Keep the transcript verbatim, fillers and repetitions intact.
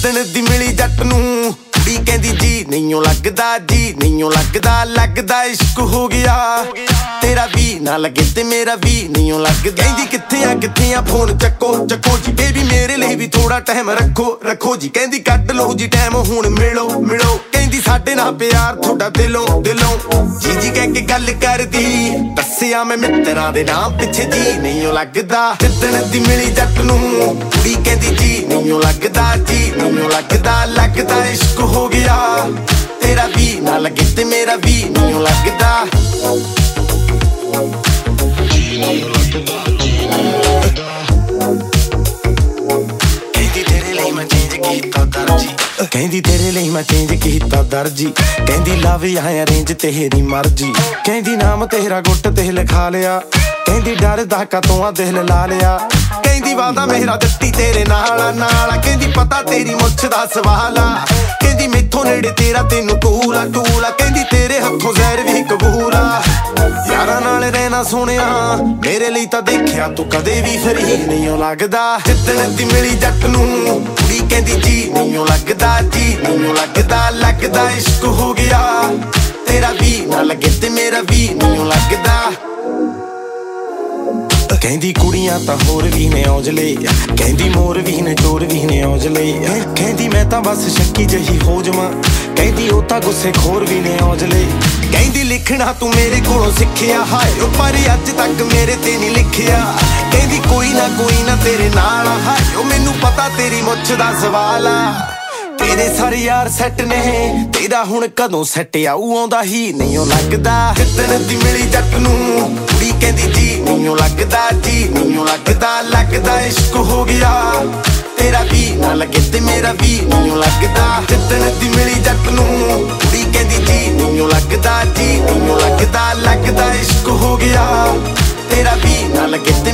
ਜਿੱਦਣ ਦੀ ਮਿਲੀ ਜੱਟ ਨੂੰ ਕੁੜੀ ਕਹਿੰਦੀ ਜੀ ਨਹੀਂਓ ਲੱਗਦਾ ਜੀ ਨਹੀਂਓ ਲੱਗਦਾ ਲੱਗਦਾ ਇਸ਼ਕ ਹੋ ਗਿਆ ਤੇਰਾ ਵੀ ਨਾ ਲੱਗੇ ਤੇ ਮੇਰਾ ਵੀ ਨਹੀਂਓ ਲੱਗਦਾ ਕਹਿੰਦੀ ਕਿੱਥੇ ਆ ਕਿੱਥੇ ਆ ਫੋਨ ਚੱਕੋ ਚੱਕੋ ਜੀ ਬੇਬੀ ਮੇਰੇ ਲਈ ਵੀ ਥੋੜਾ ਟਾਈਮ ਰੱਖੋ ਰੱਖੋ ਜੀ ਕਹਿੰਦੀ ਕੱਢ ਲਓ ਜੀ ਟਾਈਮ ਹੁਣ ਮਿਲੋ ਮਿਲੋ ਕਹਿੰਦੀ ਸਾਡੇ ਨਾਲ ਪਿਆਰ ਤੁਹਾਡਾ ਦਿਲੋਂ ਦਿਲੋਂ ਜੀ ਜੀ ਕਹਿ ਕੇ ਗੱਲ ਕਰਦੀ ਦੱਸਿਆ ਮੈਂ ਮਿੱਤਰਾਂ ਦੇ ਨਾਮ ਪਿੱਛੇ ਜੀ ਨਹੀਂਓ ਲੱਗਦਾ ਜਿੱਦਣ ਦੀ ਮਿਲੀ ਜੱਟ ਨੂੰ ਕੁੜੀ ਕਹਿੰਦੀ ਜੀ ਨਹੀਂਓ ਲੱਗਦਾ ਜੀ ਨਹੀਂਓ ਲੱਗਦਾ ਲੱਗਦਾ ਇਸ਼ਕ ਹੋ ਗਿਆ ਤੇਰਾ ਵੀ ਨਾ ਲੱਗੇ ਤੇ ਮੇਰਾ ਵੀ ਨਹੀਂਓ ਲੱਗਦਾ ਜੀ ਨਹੀਂਓ ਲੱਗਦਾ ਜੀ ਨਹੀਂਓ ਲੱਗਦਾ ਕਹਿੰਦੀ ਤੇਰੇ ਲਈ ਮੈਂ ਚੇਂਜ ਕੀਤਾ ਦਰਜੀ ਕਹਿੰਦੀ ਤੇਰੇ ਲਈ ਮੈਂ ਚੇਂਜ ਕੀਤਾ ਦਰਜੀ ਕਹਿੰਦੀ ਲਵ ਆਇਆ ਰੇਂਜ ਤੇਰੀ ਮਰਜੀ ਕਹਿੰਦੀ ਨਾਮ ਤੇਰਾ ਗੁੱਟ ਤੇ ਲਿਖਾ ਲਿਆ ਕਹਿੰਦੀ ਡਰਦਾ ਕਤੋਂ ਆ ਦਿਲ ਲਾ ਲਿਆ ਕਹਿੰਦੀ ਵਾਦਾ ਮੇਰਾ ਦਿੱਤੀ ਤੇਰੇ ਨਾਲ ਨਾਲ ਕਹਿੰਦੀ ਪਤਾ ਤੇਰੀ ਮੁੱਛ ਦਾ ਸਵਾਲ ਆ ਕਹਿੰਦੀ ਮੈਥੋਂ ਨੇੜੇ ਤੇਰਾ ਤੈਨੂੰ ਟੂਲਾ ਟੂਲਾ ਕਹਿੰਦੀ ਤੇਰੇ ਹੱਥੋਂ ਜ਼ਹਿਰ ਵੀ ਕਬੂਲ ਆ ਯਾਰਾਂ ਨਾਲ ਰਹਿਣਾ ਸੋਹਣਿਆ ਮੇਰੇ ਲਈ ਤਾਂ ਦੇਖਿਆ ਤੂੰ ਕਦੇ ਵੀ ਫਰੀ ਨਹੀਂਓ ਲੱਗਦਾ ਜਿੱਦਣ ਦੀ ਮਿਲੀ ਜੱਟ ਨੂੰ ਕੁੜੀ ਕਹਿੰਦੀ ਜੀ ਨਹੀਂਓ ਲੱਗਦਾ ਜੀ ਨਹੀਂਓ ਲੱਗਦਾ ਲੱਗਦਾ ਇਸ਼ਕ ਹੋ ਗਿਆ ਤੇਰਾ ਵੀ ਨਾ ਲੱਗੇ ਤੇ ਮੇਰਾ ਵੀ ਨਹੀਂਓ ਲੱਗਦਾ ਕਹਿੰਦੀ ਕੁੜੀਆਂ ਤਾਂ ਹੋਰ ਵੀ ਨੇ ਔਜਲੇ ਕਹਿੰਦੀ ਮੋਰ ਵੀ ਨੇ ਚੋਰ ਵੀ ਨੇ ਔਜਲੇ ਕਹਿੰਦੀ ਮੈਂ ਤਾਂ ਬਸ ਸ਼ੱਕੀ ਜਹੀ ਹੋ ਜਾਵਾਂ ਕਹਿੰਦੀ ਉਹ ਤਾਂ ਗੁੱਸੇ ਖੋਰ ਵੀ ਨੇ ਔਜਲੇ ਕਹਿੰਦੀ ਲਿਖਣਾ ਤੂੰ ਮੇਰੇ ਕੋਲੋਂ ਸਿੱਖਿਆ ਹਾਏ ਉਹ ਪਰ ਅੱਜ ਤੱਕ ਮੇਰੇ ਤੇ ਨਹੀਂ ਲਿਖਿਆ ਕਹਿੰਦੀ ਕੋਈ ਨਾ ਕੋਈ ਨਾ ਤੇਰੇ ਨਾਲ ਹਾਏ ਉਹ ਮੈਨੂੰ ਪਤਾ ਤੇਰੀ ਮੁੱਛ ਦਾ ਸਵਾਲ ਆ ਤੇਰੇ ਸਾਰੇ ਯਾਰ ਸੈੱਟ ਨੇ ਤੇਰਾ ਹੁਣ ਕਦੋਂ ਸੈੱਟ ਆਊ ਆਉਂਦਾ ਹੀ ਨਹੀਂਓ ਲੱਗਦਾ ਜਿੱਦਣ ਦੀ ਮਿਲੀ ਜੱਟ ਨੂੰ ਕੁੜੀ ਕਹਿੰਦੀ ਜੀ ਨਹੀਂਓ ਲੱਗਦਾ ਜੀ ਨਹੀਂਓ ਲੱਗਦਾ ਲੱਗਦਾ ਇਸ਼ਕ ਹੋ ਗਿਆ ਤੇਰਾ ਵੀ ਨਾ ਲੱਗੇ ਤੇ ਮੇਰਾ ਵੀ ਨਹੀਂਓ ਲੱਗਦਾ ਜਿੱਦਣ ਦੀ ਮਿਲੀ ਜੱਟ ਨੂੰ ਕੁੜੀ ਕਹਿੰਦੀ ਜੀ ਨਹੀਂਓ ਲੱਗਦਾ ਜੀ ਨਹੀਂਓ ਲੱਗਦਾ ਲੱਗਦਾ ਇਸ਼ਕ ਹੋ ਗਿਆ ਤੇਰਾ ਵੀ ਨਾ ਲੱਗੇ ਤੇ